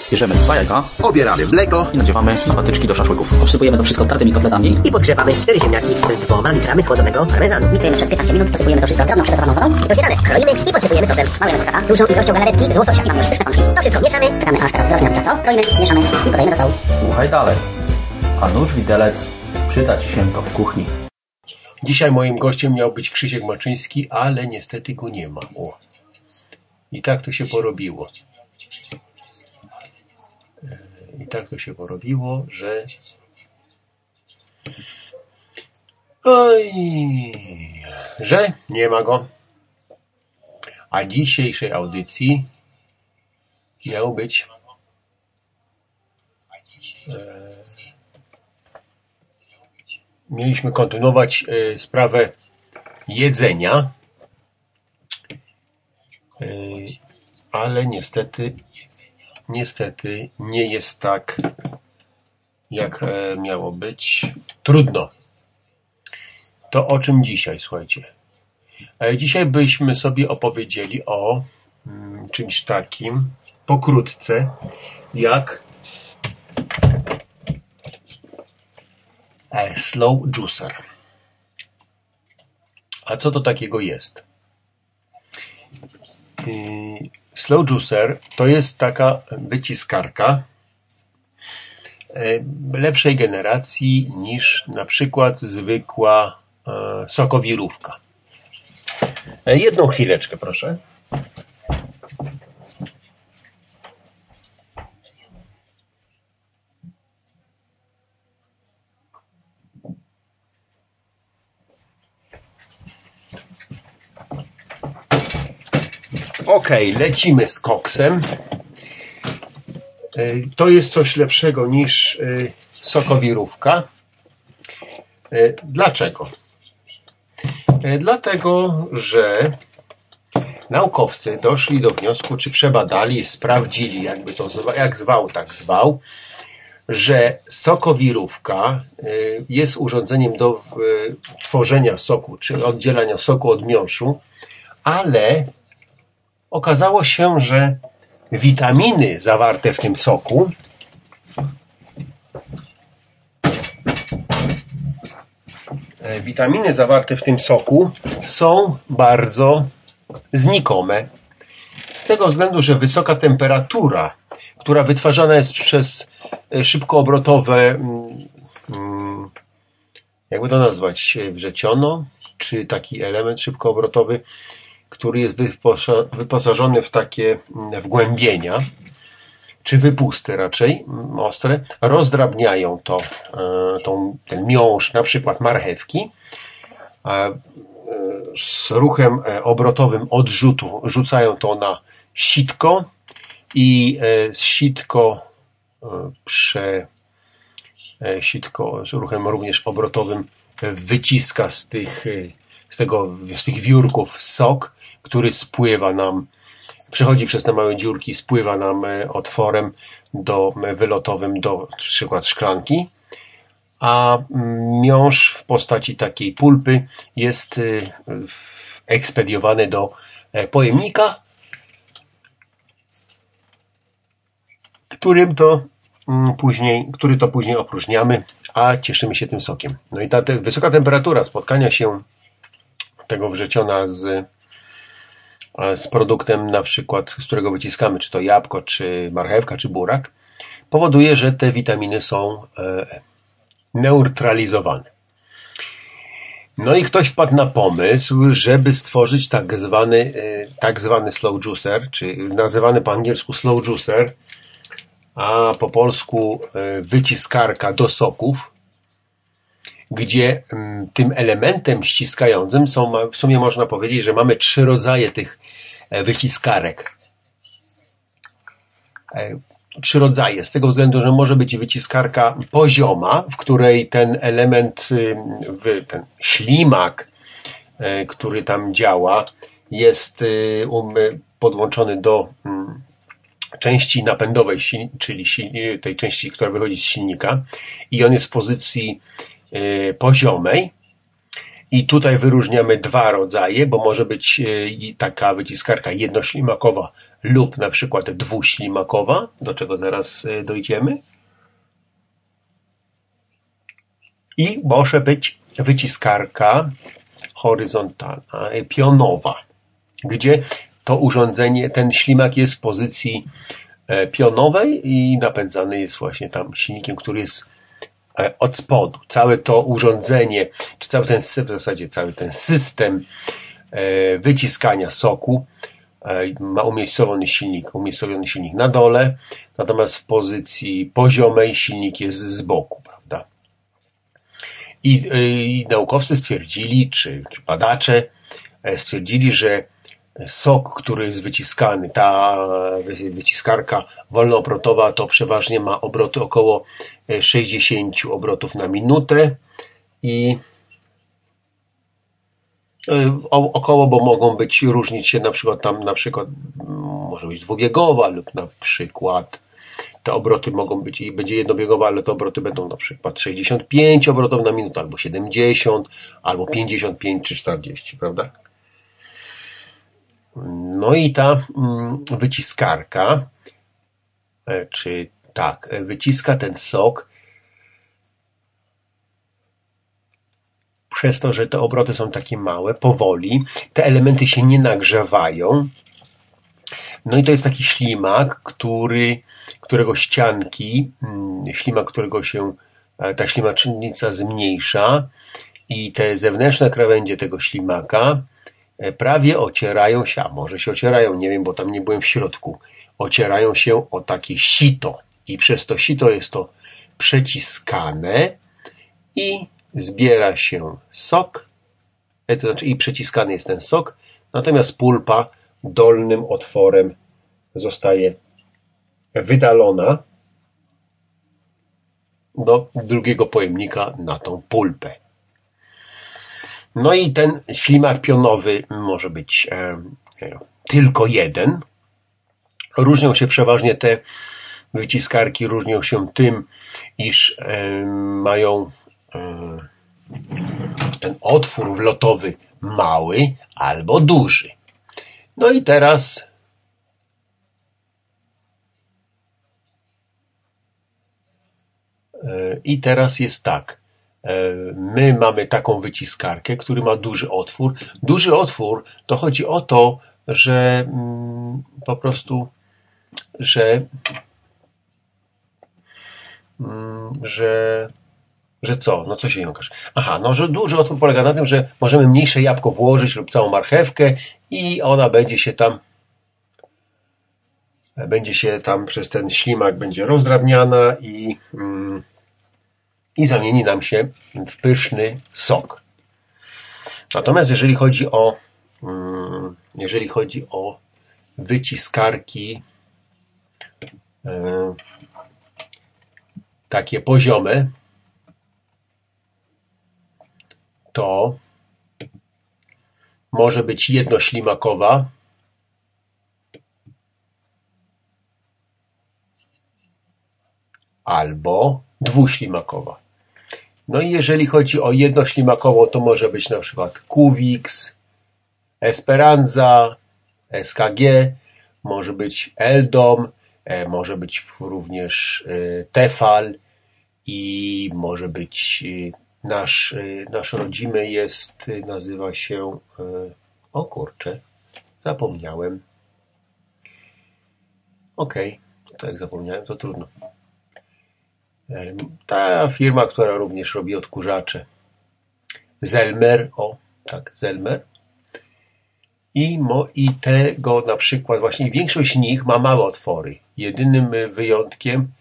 Bierzemy 2 jajka, Obieramy mleko i nadziewamy na patyczki do szaszłyków. Obsypujemy to wszystko tartymi kotletami. I podgrzewamy 4 ziemniaki z 2 litrami schłodzonego parmezanu. Miksujemy przez 15 minut, posypujemy to wszystko drobną przygotowaną wodą. I do śniadania kroimy i podsypujemy sosem. Malujemy kurczaka Dużą ilością galaretki z łososia. i mamy już pyszne pączki. To wszystko mieszamy. Czekamy aż teraz wyrośnie nam ciasto, kroimy, mieszamy i podajemy do stołu. Słuchaj dalej. A nóż widelec przyda Ci się to w kuchni. Dzisiaj moim gościem miał być Krzysiek Maczyński, ale niestety go nie ma. O. I tak to się porobiło. Że... Oj, że nie ma go. A dzisiejszej audycji miał być mieliśmy kontynuować sprawę jedzenia, ale niestety nie jest tak, jak miało być. Trudno. To o czym dzisiaj, słuchajcie? Dzisiaj byśmy sobie opowiedzieli o czymś takim, pokrótce, jak slow juicer. A co to takiego jest? Slow juicer to jest taka wyciskarka lepszej generacji niż na przykład zwykła sokowirówka. Jedną chwileczkę, proszę. Okej, lecimy z koksem. To jest coś lepszego niż sokowirówka. Dlaczego? Dlatego, że naukowcy doszli do wniosku, czy przebadali, sprawdzili, jak zwał, tak zwał, że sokowirówka jest urządzeniem do tworzenia soku, czy oddzielania soku od miąższu, ale okazało się, że witaminy zawarte w tym soku są bardzo znikome. Z tego względu, że wysoka temperatura, która wytwarzana jest przez szybkoobrotowe, jakby to nazwać, wrzeciono, czy taki element szybkoobrotowy, który jest wyposażony w takie wgłębienia, czy wypusty raczej ostre, rozdrabniają ten miąższ, na przykład marchewki, z ruchem obrotowym odrzutu rzucają to na sitko i sitko z ruchem również obrotowym wyciska z tych wiórków sok, który spływa nam, przechodzi przez te małe dziurki, spływa nam otworem wylotowym do przykład szklanki, a miąższ w postaci takiej pulpy jest ekspediowany do pojemnika, który to później opróżniamy, a cieszymy się tym sokiem. No i ta wysoka temperatura spotkania się tego wrzeciona z produktem, na przykład z którego wyciskamy, czy to jabłko, czy marchewka, czy burak, powoduje, że te witaminy są neutralizowane. No i ktoś wpadł na pomysł, żeby stworzyć tak zwany slow juicer, czy nazywany po angielsku slow juicer, a po polsku wyciskarka do soków, gdzie tym elementem ściskającym w sumie można powiedzieć, że mamy 3 rodzaje tych wyciskarek. 3 rodzaje, z tego względu, że może być wyciskarka pozioma, w której ten element, ten ślimak, który tam działa, jest podłączony do części napędowej, czyli tej części, która wychodzi z silnika, i on jest w pozycji poziomej, I tutaj wyróżniamy dwa rodzaje, bo może być taka wyciskarka jednoślimakowa lub na przykład dwuślimakowa, do czego zaraz dojdziemy. I może być wyciskarka horyzontalna, pionowa, gdzie to urządzenie, ten ślimak jest w pozycji pionowej i napędzany jest właśnie tam silnikiem, który jest od spodu. Całe to urządzenie, czy cały ten system wyciskania soku ma umiejscowiony silnik na dole, natomiast w pozycji poziomej silnik jest z boku, prawda? I naukowcy stwierdzili, czy badacze stwierdzili, że sok, który jest wyciskany, ta wyciskarka wolnoobrotowa, to przeważnie ma obroty około 60 obrotów na minutę i około, bo mogą różnić się na przykład może być dwubiegowa lub na przykład te obroty mogą być, i będzie jednobiegowa, ale te obroty będą na przykład 65 obrotów na minutę, albo 70, albo 55 czy 40, prawda? No i ta wyciskarka, wyciska ten sok przez to, że te obroty są takie małe, powoli, te elementy się nie nagrzewają. No i to jest taki ślimak, którego ścianki, którego się ta ślimacznica zmniejsza i te zewnętrzne krawędzie tego ślimaka prawie ocierają się, a może się ocierają, nie wiem, bo tam nie byłem w środku, ocierają się o takie sito i przez to sito jest to przeciskane i zbiera się sok, to znaczy i przeciskany jest ten sok, natomiast pulpa dolnym otworem zostaje wydalona do drugiego pojemnika na tą pulpę. No i ten ślimak pionowy może być tylko jeden. Różnią się przeważnie te wyciskarki, różnią się tym, iż mają ten otwór wlotowy mały albo duży. No i teraz jest tak. My mamy taką wyciskarkę, który ma duży otwór. Duży otwór to chodzi o to, że po prostu, że co? No co się jąkasz? Aha, no że duży otwór polega na tym, że możemy mniejsze jabłko włożyć lub całą marchewkę i ona będzie się tam przez ten ślimak będzie rozdrabniana i zamieni nam się w pyszny sok. Natomiast jeżeli chodzi o wyciskarki takie poziome, to może być jednoślimakowa albo dwuślimakowa. No i jeżeli chodzi o jednoślimakową, to może być na przykład Kuwix, Esperanza, SKG, może być Eldom, może być również Tefal i może być nasz rodzimy nazywa się, o kurczę, zapomniałem. Okej, to jak zapomniałem, to trudno. Ta firma, która również robi odkurzacze. Zelmer, Zelmer. I tego na przykład właśnie większość z nich ma małe otwory. Jedynym wyjątkiem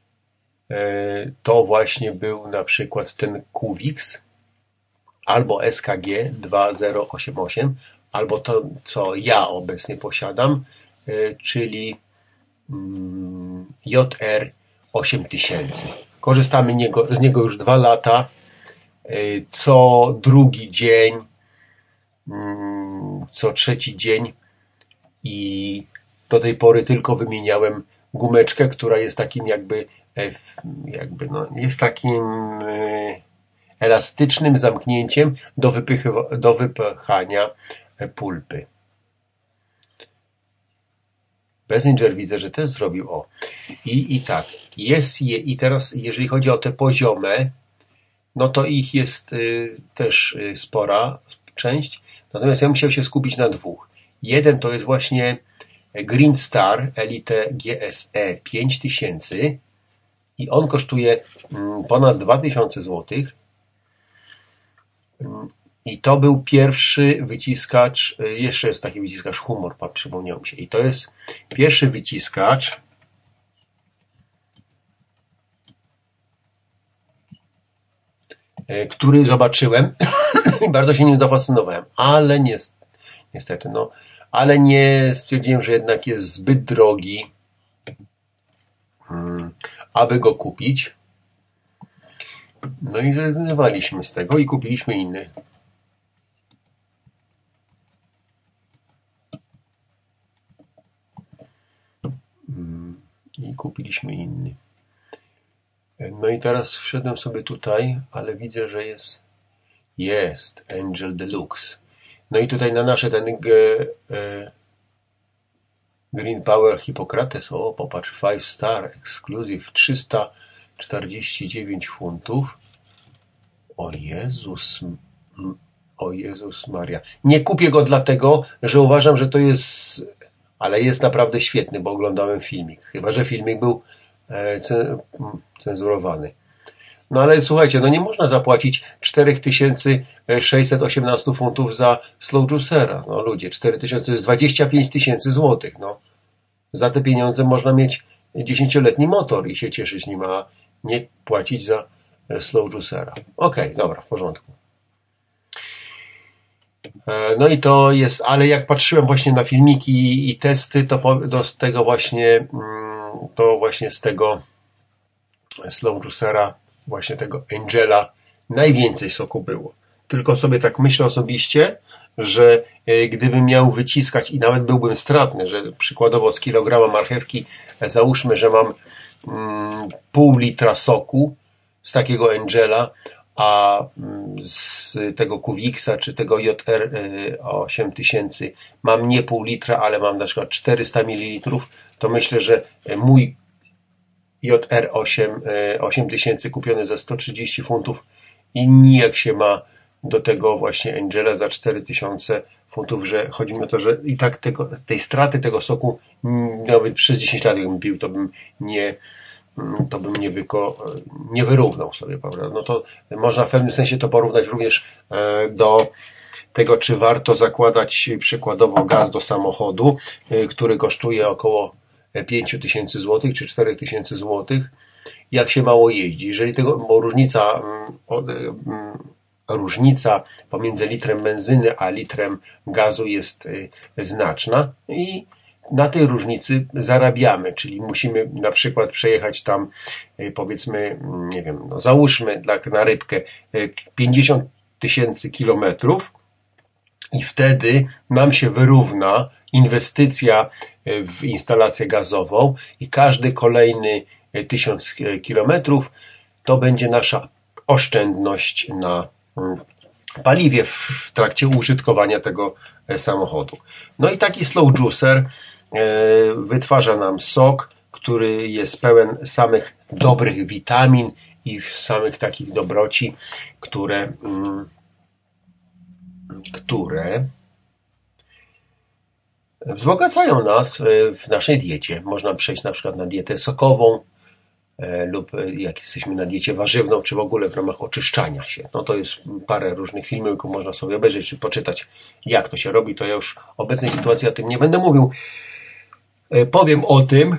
to właśnie był na przykład ten Kuwix albo SKG 2088, albo to, co ja obecnie posiadam, czyli JR 8000. Korzystamy z niego już 2 lata. Co drugi dzień, co trzeci dzień i do tej pory tylko wymieniałem gumeczkę, która jest takim jest takim elastycznym zamknięciem do wypychania pulpy. Bessinger widzę, że też zrobił o. I tak, i teraz jeżeli chodzi o te poziome, no to ich jest też spora część, natomiast ja bym chciał się skupić na dwóch. Jeden to jest właśnie Green Star Elite GSE 5000 i on kosztuje ponad 2000 zł. I to był pierwszy wyciskacz, jeszcze jest taki wyciskacz Humor, przypomniał mi się. I to jest pierwszy wyciskacz, który zobaczyłem i bardzo się nim zafascynowałem, ale niestety, ale nie stwierdziłem, że jednak jest zbyt drogi, aby go kupić. No i zrezygnowaliśmy z tego i kupiliśmy inny. No i teraz wszedłem sobie tutaj, ale widzę, że jest Angel Deluxe. No i tutaj na nasze ten Green Power Hippocrates, o popatrz, 5 Star Exclusive 349 funtów. O Jezus Maria. Nie kupię go dlatego, że uważam, że to jest, ale jest naprawdę świetny, bo oglądałem filmik. Chyba że filmik był cenzurowany. No ale słuchajcie, no nie można zapłacić 4618 funtów za Slow Juicera. No ludzie, 4000 to jest 25 000 złotych. No. Za te pieniądze można mieć 10-letni motor i się cieszyć nim, a nie płacić za Slow Juicera. Okej, dobra, w porządku. No i to jest, ale jak patrzyłem właśnie na filmiki i testy, to z tego właśnie z tego Slow Juicera, właśnie tego Angela, najwięcej soku było. Tylko sobie tak myślę osobiście, że gdybym miał wyciskać i nawet byłbym stratny, że przykładowo z kilograma marchewki załóżmy, że mam pół litra soku z takiego Angela, a z tego Kuwiksa czy tego JR 8000 mam nie pół litra, ale mam na przykład 400 ml, to myślę, że mój JR 8000 kupiony za 130 funtów i nijak się ma do tego właśnie Angela za 4000 funtów, że chodzi mi o to, że i tak tej straty tego soku nawet przez 10 lat jakbym pił, to bym nie wyrównał sobie, prawda? No to można w pewnym sensie to porównać również do tego, czy warto zakładać przykładowo gaz do samochodu, który kosztuje około 5000 zł czy 4000 zł, jak się mało jeździ. Jeżeli bo różnica pomiędzy litrem benzyny a litrem gazu jest znaczna i na tej różnicy zarabiamy, czyli musimy na przykład przejechać tam, powiedzmy, nie wiem, załóżmy na rybkę 50 000 kilometrów i wtedy nam się wyrówna inwestycja w instalację gazową i każdy kolejny 1000 kilometrów to będzie nasza oszczędność na paliwie w trakcie użytkowania tego samochodu. No i taki Slow Juicer wytwarza nam sok, który jest pełen samych dobrych witamin i samych takich dobroci, które wzbogacają nas w naszej diecie. Można przejść na przykład na dietę sokową lub jak jesteśmy na diecie warzywną, czy w ogóle w ramach oczyszczania się. No to jest parę różnych filmików, można sobie obejrzeć, czy poczytać, jak to się robi. To ja już w obecnej sytuacji o tym nie będę mówił. Powiem o tym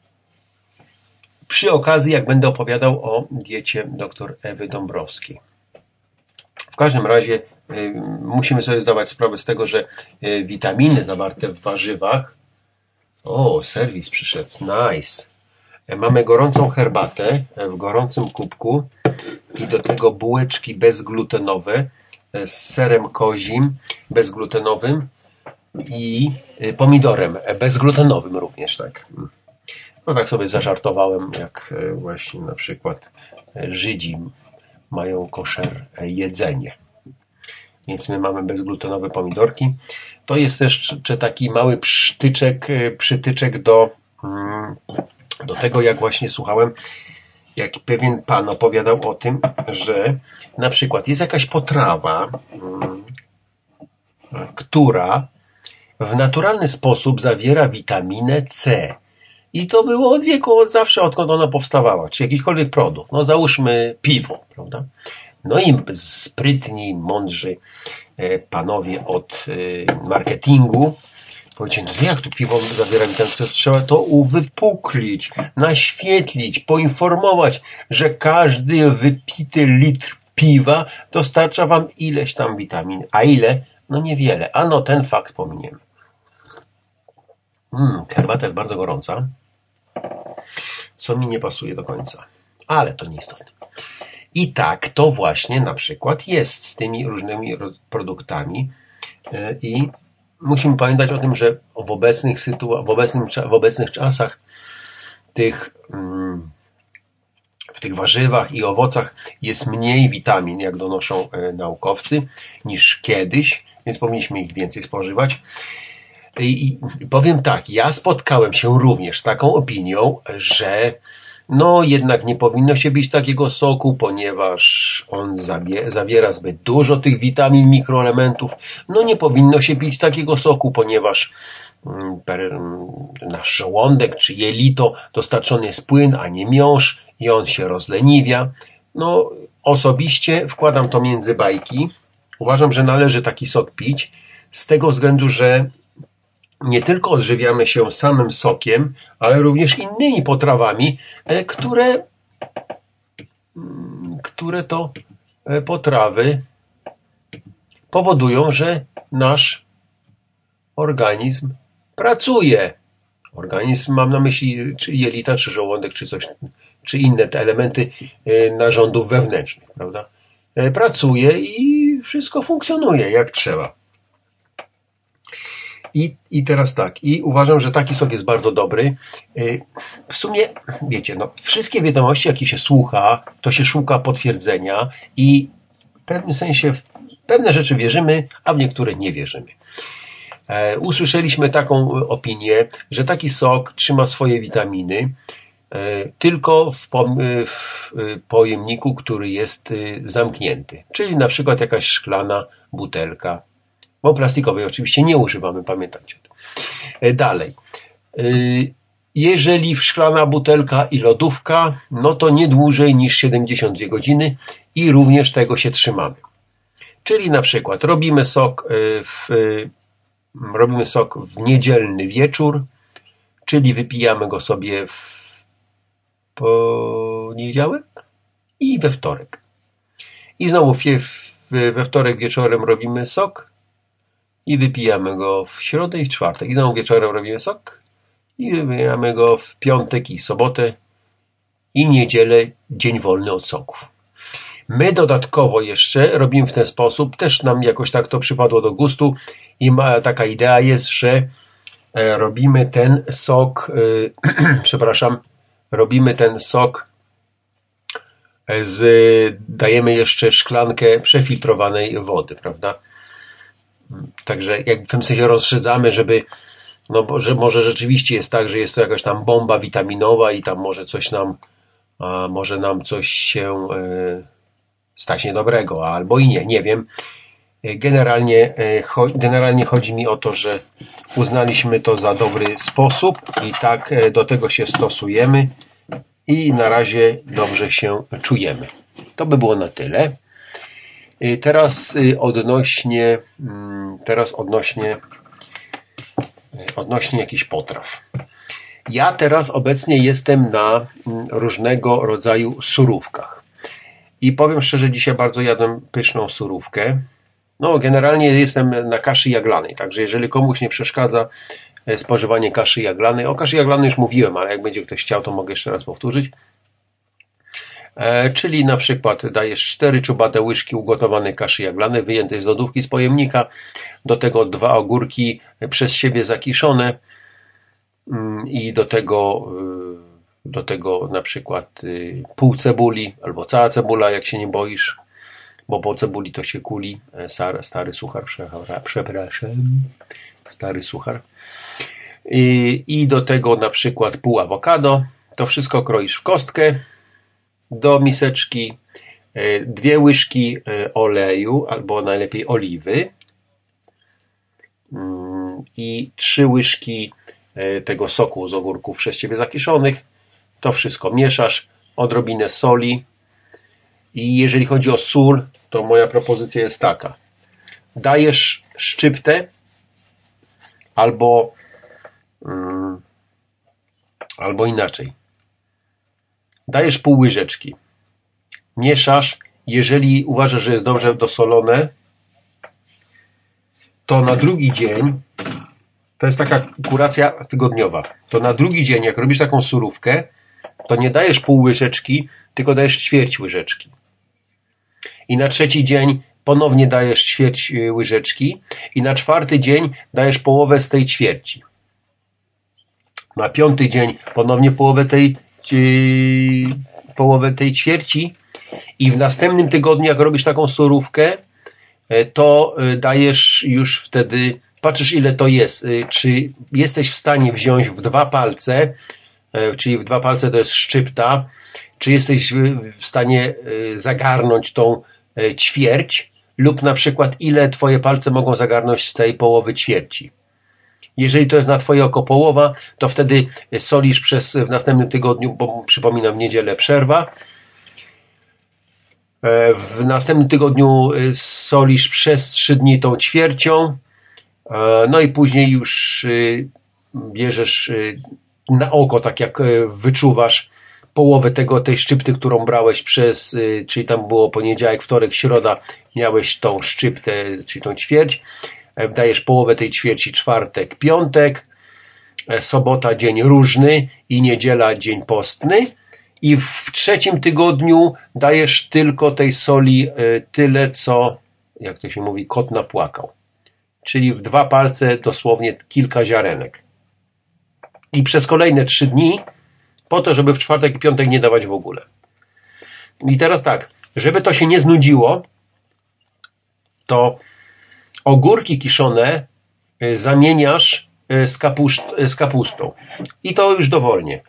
przy okazji, jak będę opowiadał o diecie dr Ewy Dąbrowskiej. W każdym razie musimy sobie zdawać sprawę z tego, że witaminy zawarte w warzywach... O, serwis przyszedł, nice. Mamy gorącą herbatę w gorącym kubku i do tego bułeczki bezglutenowe z serem kozim bezglutenowym i pomidorem bezglutenowym również, tak. No tak sobie zażartowałem, jak właśnie na przykład Żydzi mają koszer jedzenie. Więc my mamy bezglutenowe pomidorki. To jest też taki mały przytyczek do tego, jak właśnie słuchałem, jak pewien pan opowiadał o tym, że na przykład jest jakaś potrawa, która w naturalny sposób zawiera witaminę C. I to było od wieku, od zawsze, odkąd ona powstawała, czy jakikolwiek produkt. No załóżmy piwo, prawda? No i sprytni, mądrzy panowie od marketingu powiedzieli, no jak to piwo zawiera witaminę C, trzeba to uwypuklić, naświetlić, poinformować, że każdy wypity litr piwa dostarcza wam ileś tam witamin. A ile? No niewiele. Ano ten fakt pominiemy. Herbata jest bardzo gorąca, co mi nie pasuje do końca. Ale to nieistotne. I tak to właśnie na przykład jest z tymi różnymi produktami i musimy pamiętać o tym, że w obecnych czasach w tych warzywach i owocach jest mniej witamin, jak donoszą naukowcy, niż kiedyś, więc powinniśmy ich więcej spożywać. I powiem tak, ja spotkałem się również z taką opinią, że no jednak nie powinno się pić takiego soku, ponieważ on zawiera zbyt dużo tych witamin, mikroelementów. No nie powinno się pić takiego soku, ponieważ nasz żołądek czy jelito dostarczony jest płyn, a nie miąższ i on się rozleniwia. No osobiście wkładam to między bajki. Uważam, że należy taki sok pić z tego względu, że nie tylko odżywiamy się samym sokiem, ale również innymi potrawami, które to potrawy powodują, że nasz organizm pracuje. Organizm, mam na myśli czy jelita, czy żołądek, czy coś, czy inne te elementy narządów wewnętrznych, prawda? Pracuje i wszystko funkcjonuje jak trzeba. I teraz tak, i uważam, że taki sok jest bardzo dobry. W sumie, wiecie, no, wszystkie wiadomości, jakie się słucha, to się szuka potwierdzenia i w pewnym sensie w pewne rzeczy wierzymy, a w niektóre nie wierzymy. Usłyszeliśmy taką opinię, że taki sok trzyma swoje witaminy tylko w pojemniku, który jest zamknięty, czyli na przykład jakaś szklana butelka, bo plastikowej oczywiście nie używamy, pamiętajcie o tym. Dalej. Jeżeli szklana butelka i lodówka, no to nie dłużej niż 72 godziny i również tego się trzymamy. Czyli na przykład robimy sok w niedzielny wieczór, czyli wypijamy go sobie w poniedziałek i we wtorek. I znowu we wtorek wieczorem robimy sok i wypijamy go w środę i w czwartek. I znowu wieczorem robimy sok i wypijamy go w piątek i sobotę i niedzielę, dzień wolny od soków. My dodatkowo jeszcze robimy w ten sposób, też nam jakoś tak to przypadło do gustu i taka idea jest, że robimy ten sok, robimy ten sok, dajemy jeszcze szklankę przefiltrowanej wody, prawda? Także jak w tym sensie rozszerzamy, żeby, no że może rzeczywiście jest tak, że jest to jakaś tam bomba witaminowa i tam może nam coś się stać niedobrego, albo i nie wiem. Generalnie chodzi mi o to, że uznaliśmy to za dobry sposób i tak do tego się stosujemy i na razie dobrze się czujemy. To by było na tyle. Teraz odnośnie jakichś potraw. Ja teraz obecnie jestem na różnego rodzaju surówkach. I powiem szczerze, dzisiaj bardzo jadłem pyszną surówkę. No, generalnie jestem na kaszy jaglanej, także jeżeli komuś nie przeszkadza spożywanie kaszy jaglanej, o kaszy jaglanej już mówiłem, ale jak będzie ktoś chciał, to mogę jeszcze raz powtórzyć. Czyli na przykład dajesz 4 czubate łyżki ugotowanej kaszy jaglanej, wyjętej z lodówki, z pojemnika, do tego 2 ogórki przez siebie zakiszone i do tego do tego na przykład pół cebuli albo cała cebula, jak się nie boisz, bo po cebuli to się kuli. Stary suchar, przepraszam. Stary suchar. I do tego na przykład pół awokado. To wszystko kroisz w kostkę. Do miseczki 2 łyżki oleju albo najlepiej oliwy i 3 łyżki tego soku z ogórków przez ciebie zakiszonych. To wszystko mieszasz, odrobinę soli i jeżeli chodzi o sól, to moja propozycja jest taka. Dajesz szczyptę albo inaczej. Dajesz pół łyżeczki. Mieszasz. Jeżeli uważasz, że jest dobrze dosolone, to na drugi dzień, to jest taka kuracja tygodniowa, to na drugi dzień, jak robisz taką surówkę, to nie dajesz pół łyżeczki, tylko dajesz ćwierć łyżeczki. I na trzeci dzień ponownie dajesz ćwierć łyżeczki i na 4. dzień dajesz połowę z tej ćwierci. Na 5. dzień ponownie połowę tej ćwierci i w następnym tygodniu, jak robisz taką surówkę, to dajesz już wtedy, patrzysz ile to jest, czy jesteś w stanie wziąć w 2 palce, czyli w 2 palce to jest szczypta, czy jesteś w stanie zagarnąć tą ćwierć lub na przykład ile twoje palce mogą zagarnąć z tej połowy ćwierci. Jeżeli to jest na twoje oko połowa, to wtedy solisz w następnym tygodniu, bo przypominam, w niedzielę przerwa. W następnym tygodniu solisz przez 3 dni tą ćwiercią, no i później już bierzesz na oko, tak jak wyczuwasz, połowę tej szczypty, którą brałeś czyli tam było poniedziałek, wtorek, środa, miałeś tą szczyptę, czyli tą ćwierć, dajesz połowę tej ćwierci czwartek, piątek, sobota dzień różny i niedziela dzień postny i w 3. tygodniu dajesz tylko tej soli tyle, co, jak to się mówi, kot napłakał. Czyli w 2 palce dosłownie kilka ziarenek. I przez kolejne 3 dni po to, żeby w czwartek i piątek nie dawać w ogóle. I teraz tak, żeby to się nie znudziło, to ogórki kiszone zamieniasz z kapustą. I to już dowolnie.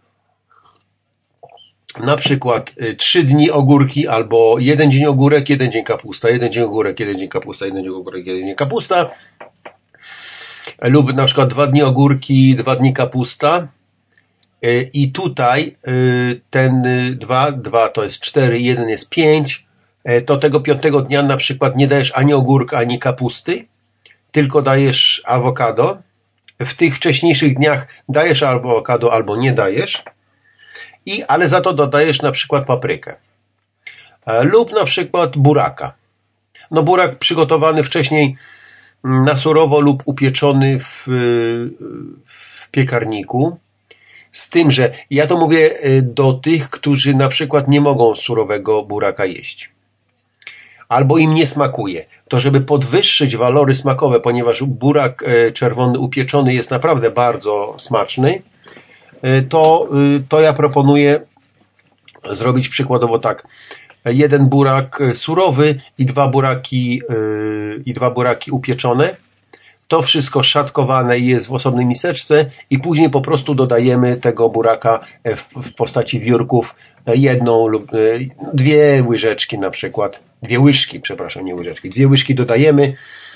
Na przykład 3 dni ogórki albo 1 dzień ogórek, 1 dzień kapusta, 1 dzień ogórek, 1 dzień kapusta, 1 dzień ogórek, 1 dzień kapusta. Lub na przykład 2 dni ogórki, 2 dni kapusta. I tutaj ten 2 to jest 4, 1 jest 5. To tego 5. dnia na przykład nie dajesz ani ogórka, ani kapusty, tylko dajesz awokado. W tych wcześniejszych dniach dajesz albo awokado, albo nie dajesz. Ale za to dodajesz na przykład paprykę. Lub na przykład buraka. No burak przygotowany wcześniej na surowo lub upieczony w piekarniku. Z tym, że ja to mówię do tych, którzy na przykład nie mogą surowego buraka jeść. Albo im nie smakuje. To żeby podwyższyć walory smakowe, ponieważ burak czerwony upieczony jest naprawdę bardzo smaczny, to ja proponuję zrobić przykładowo tak. 1 burak surowy i 2 buraki upieczone. To wszystko szatkowane jest w osobnej miseczce i później po prostu dodajemy tego buraka w postaci wiórków 1 lub 2 łyżeczki na przykład. 2 łyżki, przepraszam, nie łyżeczki. 2 łyżki dodajemy,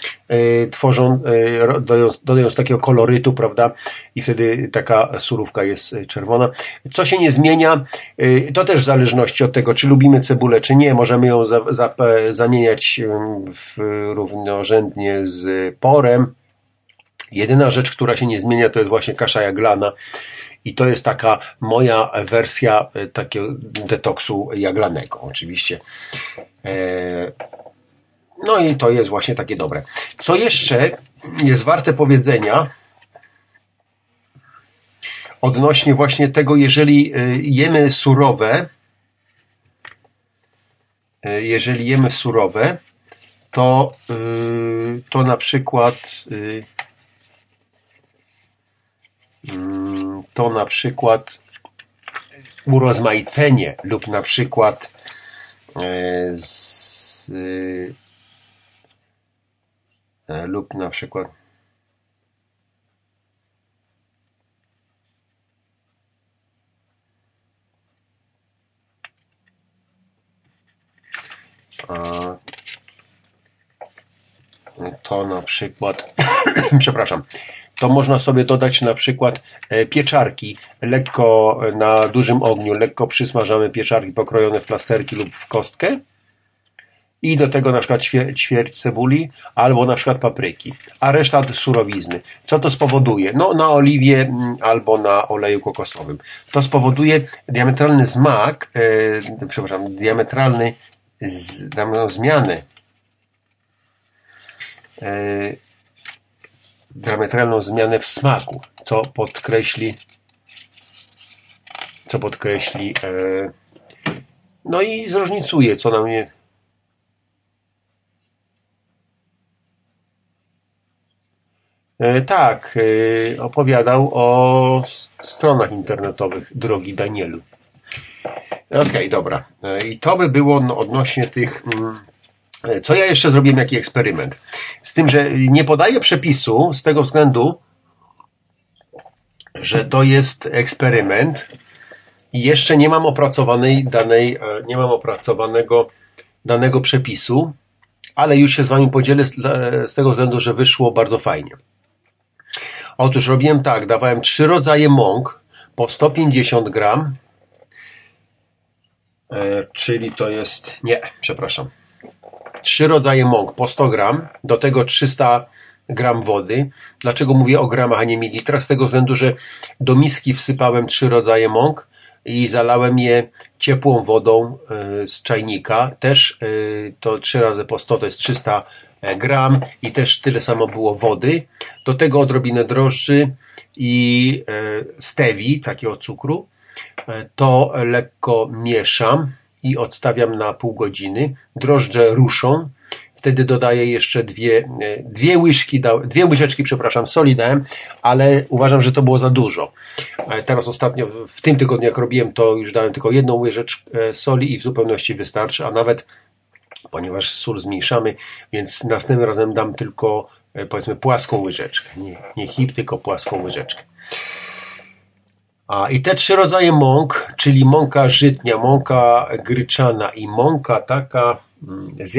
dodając takiego kolorytu, prawda? I wtedy taka surówka jest czerwona. Co się nie zmienia, to też w zależności od tego, czy lubimy cebulę, czy nie. Możemy ją zamieniać równorzędnie z porem. Jedyna rzecz, która się nie zmienia, to jest właśnie kasza jaglana. I to jest taka moja wersja takiego detoksu jaglanego, oczywiście. No i to jest właśnie takie dobre. Co jeszcze jest warte powiedzenia odnośnie właśnie tego, jeżeli jemy surowe, to na przykład urozmaicenie lub na przykład to na przykład przepraszam, to można sobie dodać na przykład pieczarki, lekko na dużym ogniu, lekko przysmażamy pieczarki pokrojone w plasterki lub w kostkę i do tego na przykład ćwierć cebuli albo na przykład papryki, a reszta surowizny. Co to spowoduje? No na oliwie albo na oleju kokosowym. To spowoduje diametralny diametralną zmianę w smaku, co podkreśli no i zróżnicuje, co na mnie opowiadał o stronach internetowych, drogi Danielu. Okej, dobra. I to by było odnośnie tych... Co ja jeszcze zrobiłem, jaki eksperyment? Z tym, że nie podaję przepisu z tego względu, że to jest eksperyment i jeszcze nie mam opracowanego danego przepisu, ale już się z Wami podzielę z tego względu, że wyszło bardzo fajnie. Otóż robiłem tak, dawałem 3 rodzaje mąk po 150 gram, czyli to jest, 3 rodzaje mąk po 100 gram, do tego 300 gram wody. Dlaczego mówię o gramach, a nie mililitrach? Z tego względu, że do miski wsypałem 3 rodzaje mąk i zalałem je ciepłą wodą z czajnika. Też to 3 razy po 100 to jest 300 gram i też tyle samo było wody. Do tego odrobinę drożdży i stevii, takiego cukru. To lekko mieszam i odstawiam na pół godziny. Drożdże ruszą. Wtedy dodaję jeszcze dwie łyżeczki soli dałem, ale uważam, że to było za dużo. Teraz ostatnio, w tym tygodniu jak robiłem, to już dałem tylko 1 łyżeczkę soli i w zupełności wystarczy, a nawet, ponieważ sól zmniejszamy, więc następnym razem dam tylko, powiedzmy, płaską łyżeczkę. Nie hip, tylko płaską łyżeczkę. I te 3 rodzaje mąk, czyli mąka żytnia, mąka gryczana i mąka taka z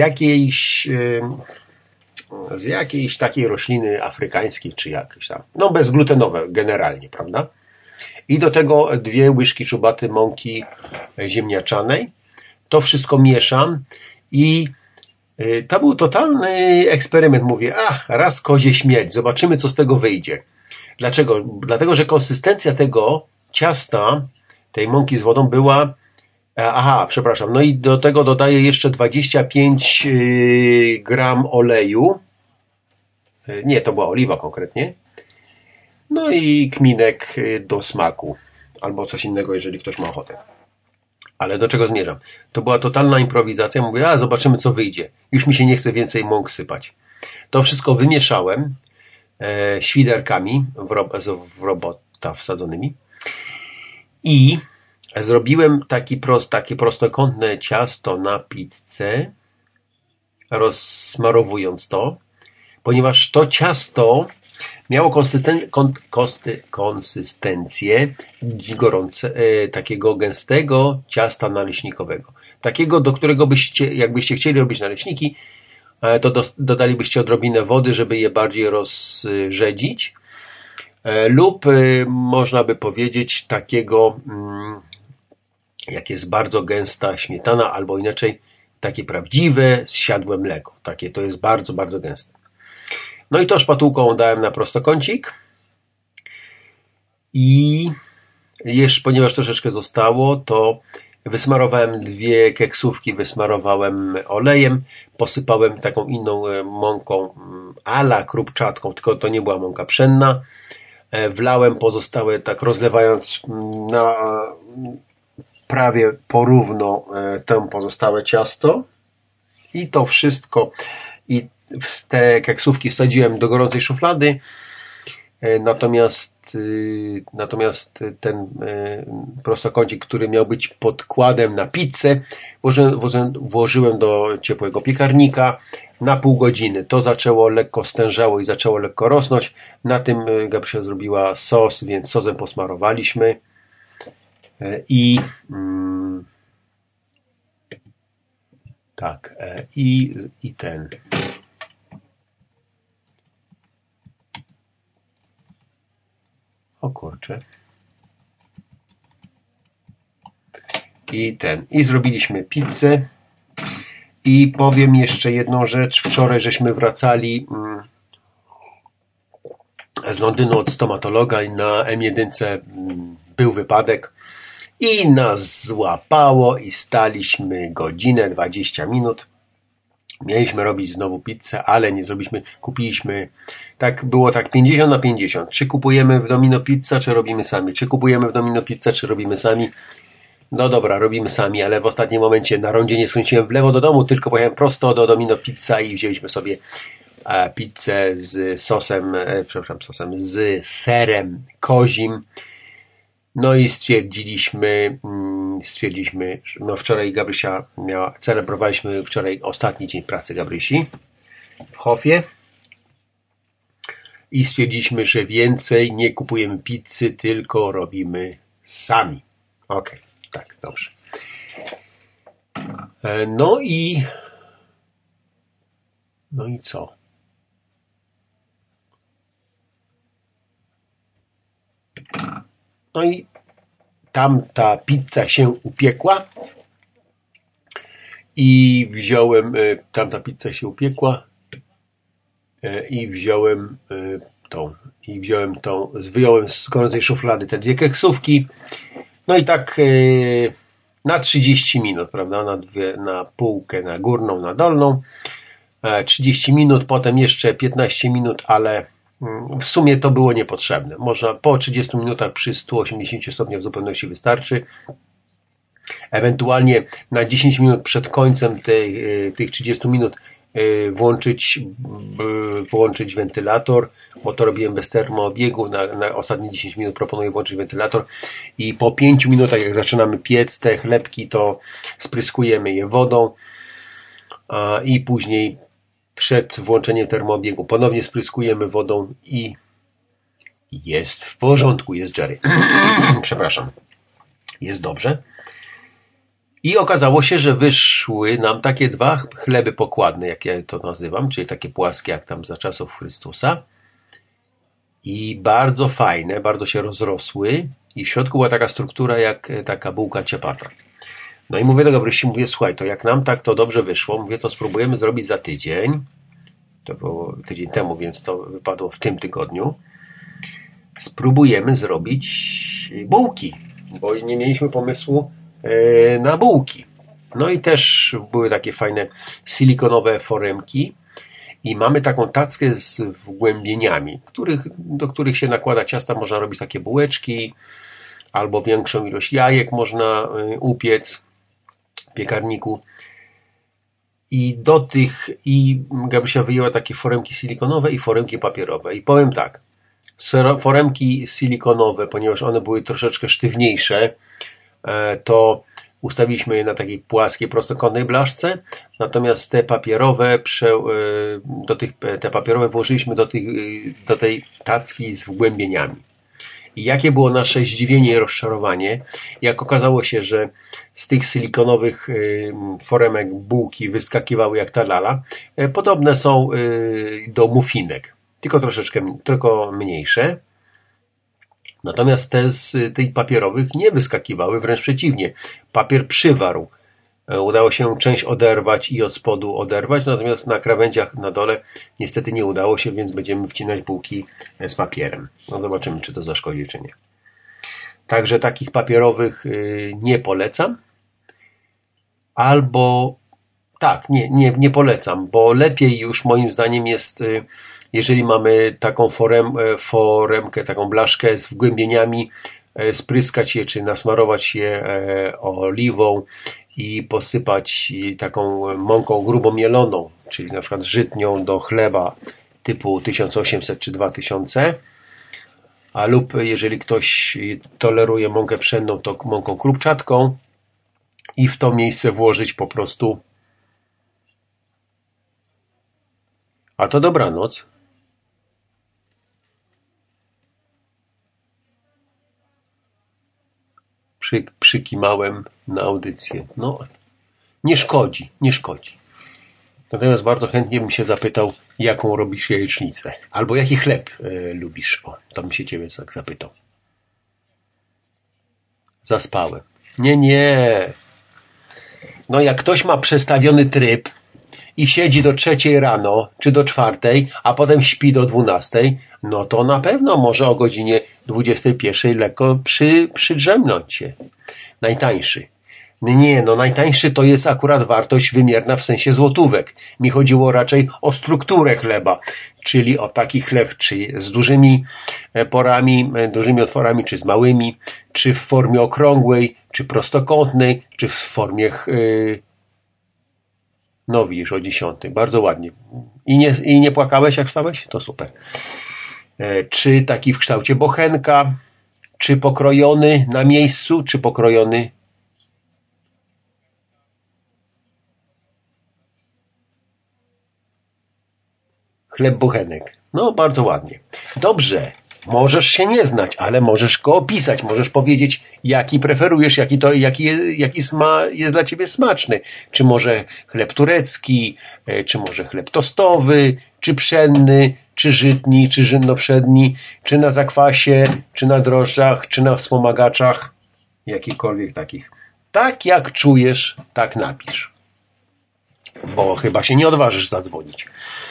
jakiejś takiej rośliny afrykańskiej, czy jakiejś tam, no bezglutenowe generalnie, prawda? I do tego 2 łyżki czubaty mąki ziemniaczanej. To wszystko mieszam i to był totalny eksperyment. Mówię, raz kozie śmierć, zobaczymy, co z tego wyjdzie. Dlaczego? Dlatego, że konsystencja tego ciasta, tej mąki z wodą była... no i do tego dodaję jeszcze 25 gram oleju. Nie, to była oliwa konkretnie. No i kminek do smaku. Albo coś innego, jeżeli ktoś ma ochotę. Ale do czego zmierzam? To była totalna improwizacja. Mówię, zobaczymy, co wyjdzie. Już mi się nie chce więcej mąk sypać. To wszystko wymieszałem świderkami w robota wsadzonymi. I zrobiłem takie prostokątne ciasto na pizzę, rozsmarowując to, ponieważ to ciasto miało konsystencję takiego gęstego ciasta naleśnikowego. Takiego, do którego jakbyście chcieli robić naleśniki, to dodalibyście odrobinę wody, żeby je bardziej rozrzedzić. Lub można by powiedzieć takiego, jak jest bardzo gęsta śmietana, albo inaczej takie prawdziwe, zsiadłe mleko. Takie to jest bardzo, bardzo gęste. No i to szpatułką dałem na prostokącik i jeszcze, ponieważ troszeczkę zostało, to wysmarowałem 2 keksówki, wysmarowałem olejem, posypałem taką inną mąką a la krupczatką, tylko to nie była mąka pszenna. Wlałem pozostałe, tak rozlewając na prawie porówno to pozostałe ciasto i to wszystko i te keksówki wsadziłem do gorącej szuflady, natomiast natomiast ten prostokącik, który miał być podkładem na pizzę, włożyłem do ciepłego piekarnika na pół godziny. To zaczęło lekko stężało i zaczęło lekko rosnąć. Na tym Gabrysia zrobiła sos, więc sosem posmarowaliśmy. I ten. O kurczę. I zrobiliśmy pizzę. I powiem jeszcze jedną rzecz. Wczoraj żeśmy wracali z Londynu od stomatologa i na M1 był wypadek i nas złapało i staliśmy godzinę, 20 minut. Mieliśmy robić znowu pizzę, ale nie zrobiliśmy, kupiliśmy, było 50/50. Czy kupujemy w Domino Pizza, czy robimy sami? Czy kupujemy w Domino Pizza, czy robimy sami? No dobra, robimy sami, ale w ostatnim momencie na rondzie nie skręciłem w lewo do domu, tylko pojechałem prosto do Domino Pizza i wzięliśmy sobie pizzę z z serem kozim. No i stwierdziliśmy, no wczoraj Gabrysia celebrowaliśmy wczoraj ostatni dzień pracy Gabrysi w Hofie i stwierdziliśmy, że więcej nie kupujemy pizzy, tylko robimy sami. Okej, tak, dobrze. No i co? No i tamta pizza się upiekła i wziąłem, wyjąłem z gorącej szuflady te 2 keksówki, no i tak na 30 minut, prawda, na półkę, na górną, na dolną, 30 minut, potem jeszcze 15 minut, ale w sumie to było niepotrzebne. Można po 30 minutach przy 180 stopniach w zupełności wystarczy. Ewentualnie na 10 minut przed końcem tych 30 minut włączyć wentylator, bo to robiłem bez termoobiegu. Na ostatnie 10 minut proponuję włączyć wentylator i po 5 minutach, jak zaczynamy piec te chlebki, to spryskujemy je wodą i później przed włączeniem termoobiegu ponownie spryskujemy wodą i jest w porządku, jest Jerry. Przepraszam. Jest dobrze. I okazało się, że wyszły nam takie 2 chleby pokładne, jak ja to nazywam, czyli takie płaskie jak tam za czasów Chrystusa. I bardzo fajne, bardzo się rozrosły i w środku była taka struktura jak taka bułka ciapata. No i mówię do Gabrysi, słuchaj, to jak nam tak to dobrze wyszło, to spróbujemy zrobić za tydzień. To było tydzień temu, więc to wypadło w tym tygodniu. Spróbujemy zrobić bułki, bo nie mieliśmy pomysłu na bułki. No i też były takie fajne silikonowe foremki i mamy taką tackę z wgłębieniami, do których się nakłada ciasta, można robić takie bułeczki albo większą ilość jajek można upiec w piekarniku. I Gabrysia wyjęła takie foremki silikonowe i foremki papierowe. I powiem tak, foremki silikonowe, ponieważ one były troszeczkę sztywniejsze, to ustawiliśmy je na takiej płaskiej, prostokątnej blaszce, natomiast te papierowe włożyliśmy do tej tacki z wgłębieniami. I jakie było nasze zdziwienie i rozczarowanie, jak okazało się, że z tych silikonowych foremek bułki wyskakiwały jak ta lala. Podobne są do muffinek, tylko mniejsze. Natomiast te z tych papierowych nie wyskakiwały, wręcz przeciwnie. Papier przywarł. Udało się część oderwać i od spodu oderwać, natomiast na krawędziach na dole niestety nie udało się, więc będziemy wcinać bułki z papierem. No zobaczymy, czy to zaszkodzi, czy nie. Także takich papierowych nie polecam. Albo tak, nie polecam, bo lepiej już moim zdaniem jest, jeżeli mamy taką foremkę, taką blaszkę z wgłębieniami, spryskać je, czy nasmarować je oliwą i posypać taką mąką grubo mieloną, czyli na przykład żytnią do chleba typu 1800 czy 2000 a lub jeżeli ktoś toleruje mąkę pszenną, to mąką krupczatką i w to miejsce włożyć po prostu. A to dobranoc. Przykimałem na audycję. No, nie szkodzi. Natomiast bardzo chętnie bym się zapytał, jaką robisz jajecznicę. Albo jaki chleb lubisz. O, to bym się ciebie tak zapytał. Zaspałem. Nie. No jak ktoś ma przestawiony tryb i siedzi do 3 rano, czy do 4, a potem śpi do 12, no to na pewno może o godzinie 21 lekko przydrzemnąć się. Najtańszy. Nie, no najtańszy to jest akurat wartość wymierna w sensie złotówek. Mi chodziło raczej o strukturę chleba, czyli o taki chleb, czy z dużymi porami, dużymi otworami, czy z małymi, czy w formie okrągłej, czy prostokątnej, czy w formie no widzisz, o 10. Bardzo ładnie. I nie płakałeś jak wstałeś? To super. Czy taki w kształcie bochenka, czy pokrojony na miejscu, czy pokrojony chleb bochenek. No, bardzo ładnie. Dobrze. Możesz się nie znać, ale możesz go opisać. Możesz powiedzieć, jaki preferujesz, jaki jest dla ciebie smaczny. Czy może chleb turecki, czy może chleb tostowy, czy pszenny, czy żytni, czy żynnoprzedni, czy na zakwasie, czy na drożdżach, czy na wspomagaczach. Jakichkolwiek takich. Tak jak czujesz, tak napisz. Bo chyba się nie odważysz zadzwonić.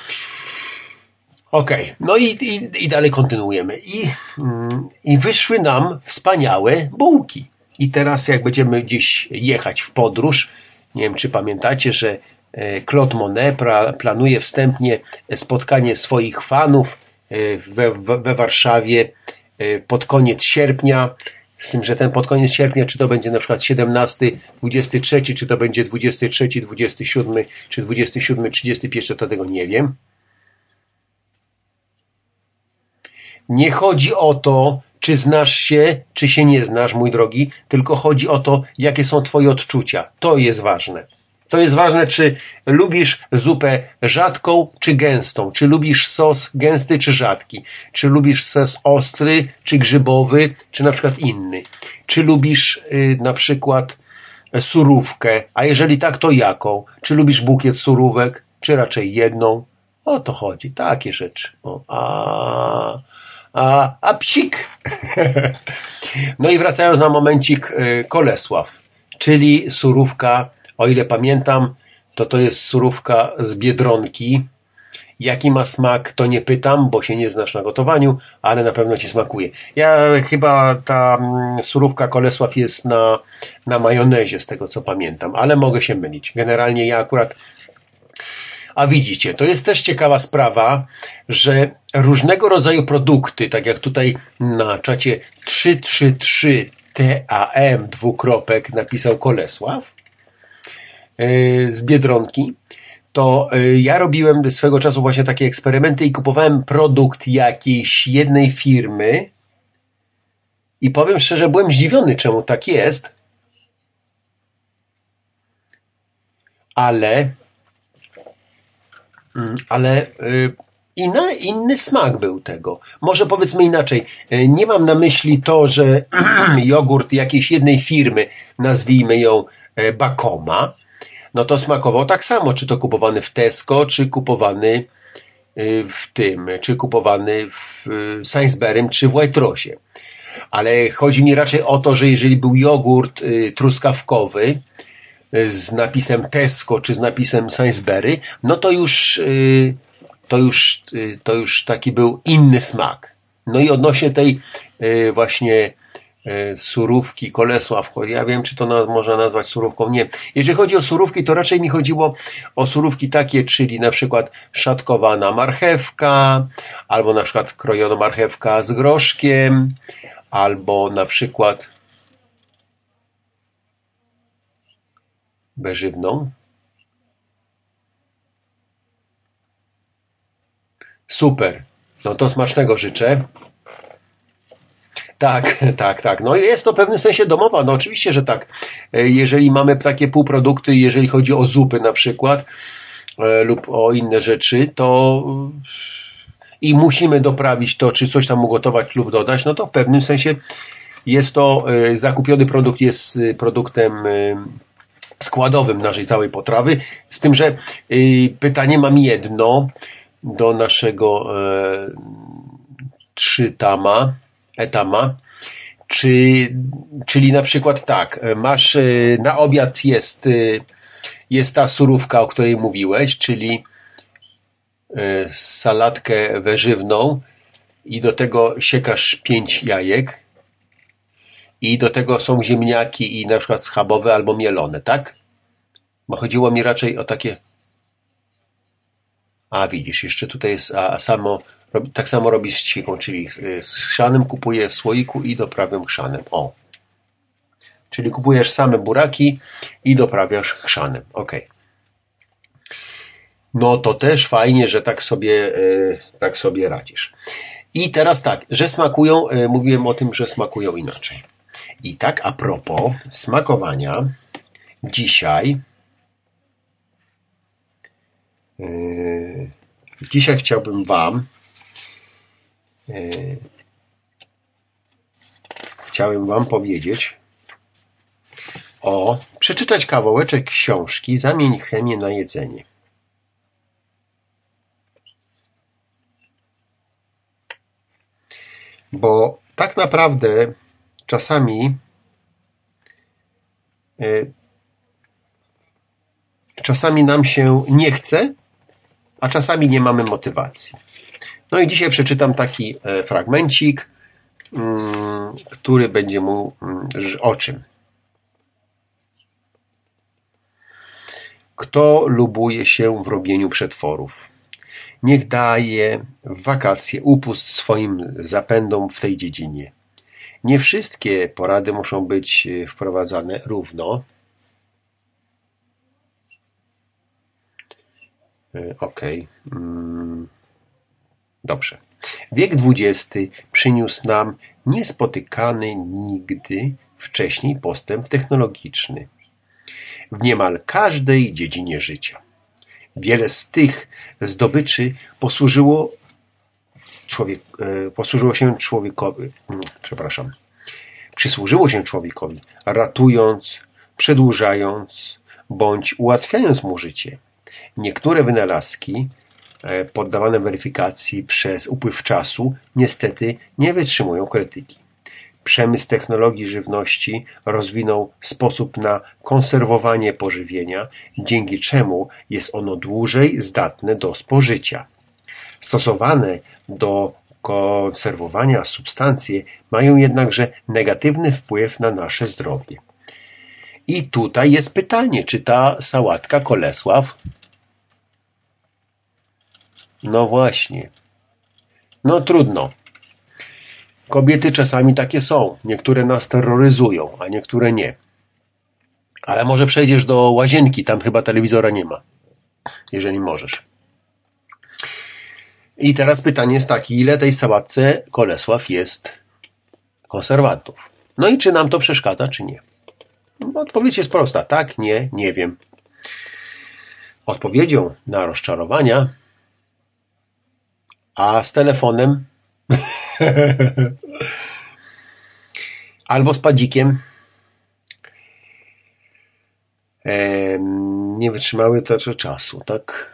Okej, no i dalej kontynuujemy. I wyszły nam wspaniałe bułki. I teraz jak będziemy gdzieś jechać w podróż, nie wiem czy pamiętacie, że Claude Monet planuje wstępnie spotkanie swoich fanów we Warszawie pod koniec sierpnia. Z tym, że ten pod koniec sierpnia, czy to będzie na przykład 17, 23, czy to będzie 23, 27, czy 27, 31, to tego nie wiem. Nie chodzi o to, czy znasz się, czy się nie znasz, mój drogi, tylko chodzi o to, jakie są twoje odczucia. To jest ważne. To jest ważne, czy lubisz zupę rzadką, czy gęstą, czy lubisz sos gęsty, czy rzadki, czy lubisz sos ostry, czy grzybowy, czy na przykład inny, czy lubisz na przykład surówkę, a jeżeli tak, to jaką, czy lubisz bukiet surówek, czy raczej jedną. O to chodzi, takie rzeczy. A psik. No i wracając na momencik, Kolesław, czyli surówka, o ile pamiętam, to jest surówka z Biedronki. Jaki ma smak, to nie pytam, bo się nie znasz na gotowaniu, ale na pewno ci smakuje. Chyba ta surówka Kolesław jest na majonezie, z tego co pamiętam, ale mogę się mylić. Generalnie ja akurat. A widzicie, to jest też ciekawa sprawa, że różnego rodzaju produkty, tak jak tutaj na czacie 333 TAM napisał Kolesław z Biedronki, to ja robiłem swego czasu właśnie takie eksperymenty i kupowałem produkt jakiejś jednej firmy i powiem szczerze, byłem zdziwiony, czemu tak jest, ale inny smak był tego. Może powiedzmy inaczej. Nie mam na myśli to, że jogurt jakiejś jednej firmy, nazwijmy ją Bakoma, no to smakował tak samo, czy to kupowany w Tesco, czy kupowany w Sainsburym, czy w Waitrosie. Ale chodzi mi raczej o to, że jeżeli był jogurt truskawkowy z napisem Tesco, czy z napisem Sainsbury, no to już taki był inny smak. No i odnośnie tej właśnie surówki Kolesław, ja wiem, czy to można nazwać surówką, nie. Jeżeli chodzi o surówki, to raczej mi chodziło o surówki takie, czyli na przykład szatkowana marchewka, albo na przykład krojona marchewka z groszkiem, albo na przykład beżywną. Super. No to smacznego życzę. Tak. No jest to w pewnym sensie domowa. No oczywiście, że tak. Jeżeli mamy takie półprodukty, jeżeli chodzi o zupy na przykład lub o inne rzeczy, to i musimy doprawić to, czy coś tam ugotować lub dodać, no to w pewnym sensie jest to zakupiony produkt, jest produktem składowym naszej całej potrawy. Z tym, że pytanie mam jedno do naszego etama, czyli na przykład tak, masz na obiad jest ta surówka, o której mówiłeś, czyli salatkę warzywną i do tego siekasz 5 jajek i do tego są ziemniaki i na przykład schabowe albo mielone, tak? Bo chodziło mi raczej o takie... A widzisz, jeszcze tutaj jest, tak samo robisz z ćwiką, czyli z chrzanem kupuję w słoiku i doprawiam chrzanem. O. Czyli kupujesz same buraki i doprawiasz chrzanem. Ok. No to też fajnie, że tak sobie radzisz. I teraz tak, że smakują, mówiłem o tym, że smakują inaczej. I tak a propos smakowania, dzisiaj chciałbym wam powiedzieć przeczytać kawałeczek książki Zamień chemię na jedzenie. Bo tak naprawdę czasami nam się nie chce, a czasami nie mamy motywacji. No i dzisiaj przeczytam taki fragmencik, który będzie mówił o czym. Kto lubuje się w robieniu przetworów? Niech daje w wakacje upust swoim zapędom w tej dziedzinie. Nie wszystkie porady muszą być wprowadzane równo. Okej. Dobrze. Wiek XX przyniósł nam niespotykany nigdy wcześniej postęp technologiczny w niemal każdej dziedzinie życia. Wiele z tych zdobyczy przysłużyło się człowiekowi, ratując, przedłużając bądź ułatwiając mu życie. Niektóre wynalazki poddawane weryfikacji przez upływ czasu niestety nie wytrzymują krytyki. Przemysł technologii żywności rozwinął sposób na konserwowanie pożywienia, dzięki czemu jest ono dłużej zdatne do spożycia. Stosowane do konserwowania substancje mają jednakże negatywny wpływ na nasze zdrowie. I tutaj jest pytanie, czy ta sałatka Kolesław? No właśnie. No trudno. Kobiety czasami takie są. Niektóre nas terroryzują, a niektóre nie. Ale może przejdziesz do łazienki, tam chyba telewizora nie ma. Jeżeli możesz. I teraz pytanie jest takie, ile tej sałatce Kolesław jest konserwantów? No i czy nam to przeszkadza, czy nie? Odpowiedź jest prosta. Tak, nie, nie wiem. Odpowiedzią na rozczarowania, a z telefonem albo z padzikiem nie wytrzymały to czasu, tak?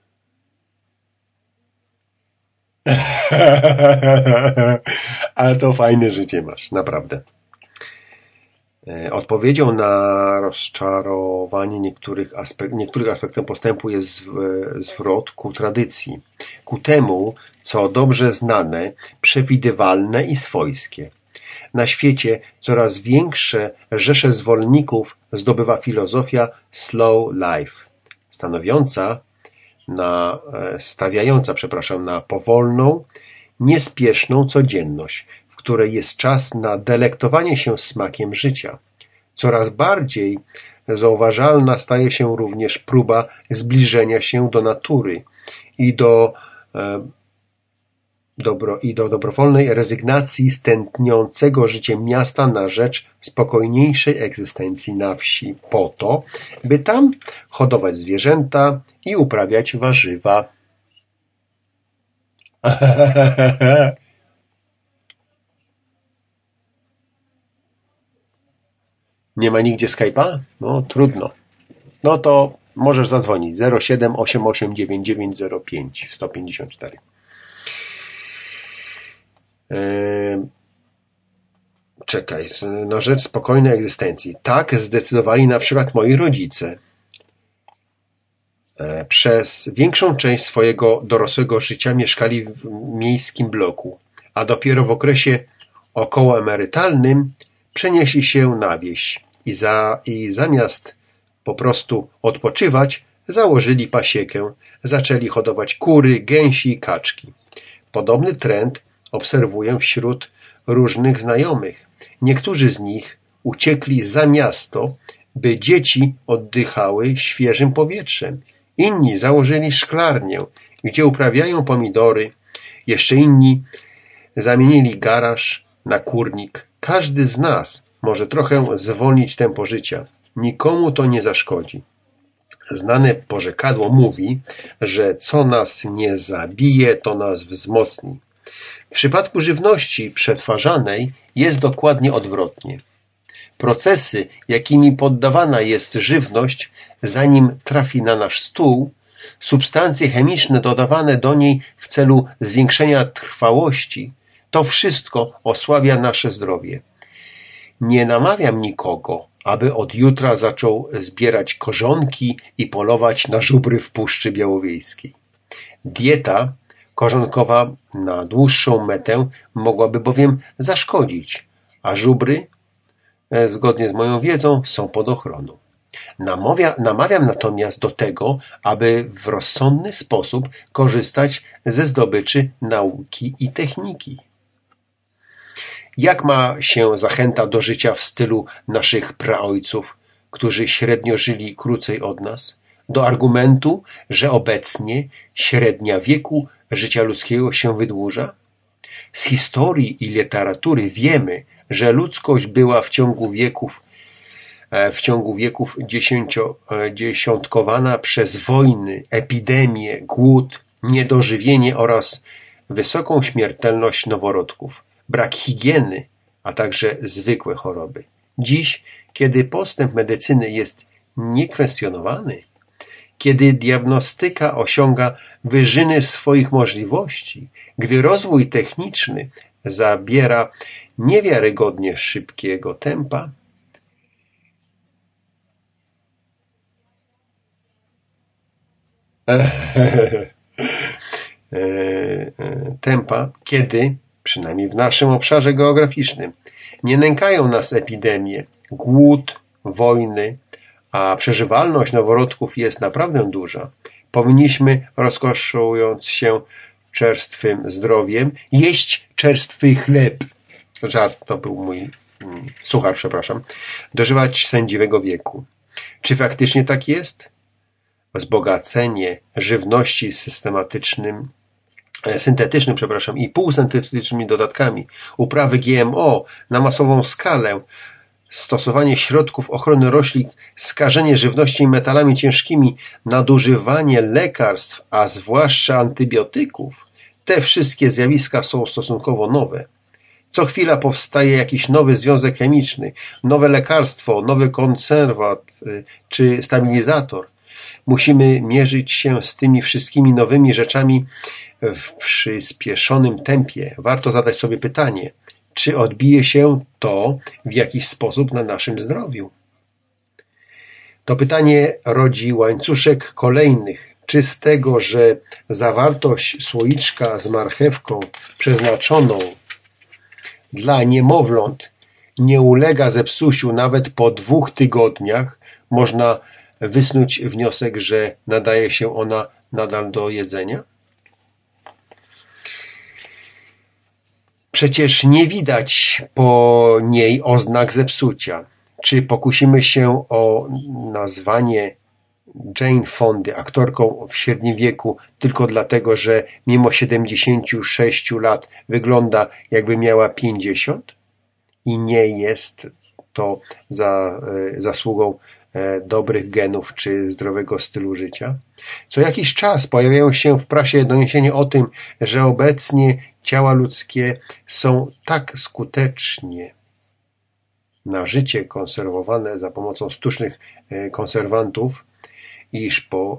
Ale to fajne życie masz, naprawdę. Odpowiedzią na rozczarowanie niektórych aspektem postępu jest zwrot ku tradycji, ku temu, co dobrze znane, przewidywalne i swojskie. Na świecie coraz większe rzesze zwolenników zdobywa filozofia slow life, stawiająca na powolną, niespieszną codzienność, w której jest czas na delektowanie się smakiem życia. Coraz bardziej zauważalna staje się również próba zbliżenia się do natury i do do dobrowolnej rezygnacji z tętniącego życiem miasta na rzecz spokojniejszej egzystencji na wsi, po to, by tam hodować zwierzęta i uprawiać warzywa. Nie ma nigdzie Skype'a? No trudno. No to możesz zadzwonić 07889905 Czekaj, na rzecz spokojnej egzystencji. Tak zdecydowali na przykład moi rodzice. Przez większą część swojego dorosłego życia mieszkali w miejskim bloku, a dopiero w okresie okołoemerytalnym przenieśli się na wieś i zamiast po prostu odpoczywać, założyli pasiekę, zaczęli hodować kury, gęsi i kaczki. Podobny trend obserwuję wśród różnych znajomych. Niektórzy z nich uciekli za miasto, by dzieci oddychały świeżym powietrzem. Inni założyli szklarnię, gdzie uprawiają pomidory. Jeszcze inni zamienili garaż na kurnik. Każdy z nas może trochę zwolnić tempo życia. Nikomu to nie zaszkodzi. Znane porzekadło mówi, że co nas nie zabije, to nas wzmocni. W przypadku żywności przetwarzanej jest dokładnie odwrotnie. Procesy, jakimi poddawana jest żywność, zanim trafi na nasz stół, substancje chemiczne dodawane do niej w celu zwiększenia trwałości, to wszystko osłabia nasze zdrowie. Nie namawiam nikogo, aby od jutra zaczął zbierać korzonki i polować na żubry w Puszczy Białowieskiej. Dieta korzonkowa na dłuższą metę mogłaby bowiem zaszkodzić, a żubry, zgodnie z moją wiedzą, są pod ochroną. Namawiam natomiast do tego, aby w rozsądny sposób korzystać ze zdobyczy nauki i techniki. Jak ma się zachęta do życia w stylu naszych praojców, którzy średnio żyli krócej od nas? Do argumentu, że obecnie średnia wieku życia ludzkiego się wydłuża? Z historii i literatury wiemy, że ludzkość była w ciągu wieków dziesiątkowana przez wojny, epidemie, głód, niedożywienie oraz wysoką śmiertelność noworodków, brak higieny, a także zwykłe choroby. Dziś, kiedy postęp medycyny jest niekwestionowany, kiedy diagnostyka osiąga wyżyny swoich możliwości, gdy rozwój techniczny zabiera niewiarygodnie szybkiego tempa, kiedy, przynajmniej w naszym obszarze geograficznym, nie nękają nas epidemie, głód, wojny, a przeżywalność noworodków jest naprawdę duża, powinniśmy, rozkoszując się czerstwym zdrowiem, jeść czerstwy chleb. Żart, to był mój suchar, przepraszam. Dożywać sędziwego wieku. Czy faktycznie tak jest? Wzbogacenie żywności syntetycznym i półsyntetycznymi dodatkami, uprawy GMO na masową skalę, stosowanie środków ochrony roślin, skażenie żywności metalami ciężkimi, nadużywanie lekarstw, a zwłaszcza antybiotyków, te wszystkie zjawiska są stosunkowo nowe. Co chwila powstaje jakiś nowy związek chemiczny, nowe lekarstwo, nowy konserwat czy stabilizator. Musimy mierzyć się z tymi wszystkimi nowymi rzeczami w przyspieszonym tempie. Warto zadać sobie pytanie, czy odbije się to w jakiś sposób na naszym zdrowiu? To pytanie rodzi łańcuszek kolejnych. Czy z tego, że zawartość słoiczka z marchewką przeznaczoną dla niemowląt nie ulega zepsuciu nawet po 2 tygodniach, można wysnuć wniosek, że nadaje się ona nadal do jedzenia? Przecież nie widać po niej oznak zepsucia. Czy pokusimy się o nazwanie Jane Fondy, aktorką w średnim wieku, tylko dlatego, że mimo 76 lat wygląda, jakby miała 50? I nie jest to zasługą dobrych genów czy zdrowego stylu życia. Co jakiś czas pojawiają się w prasie doniesienia o tym, że obecnie ciała ludzkie są tak skutecznie na życie konserwowane za pomocą sztucznych konserwantów, iż po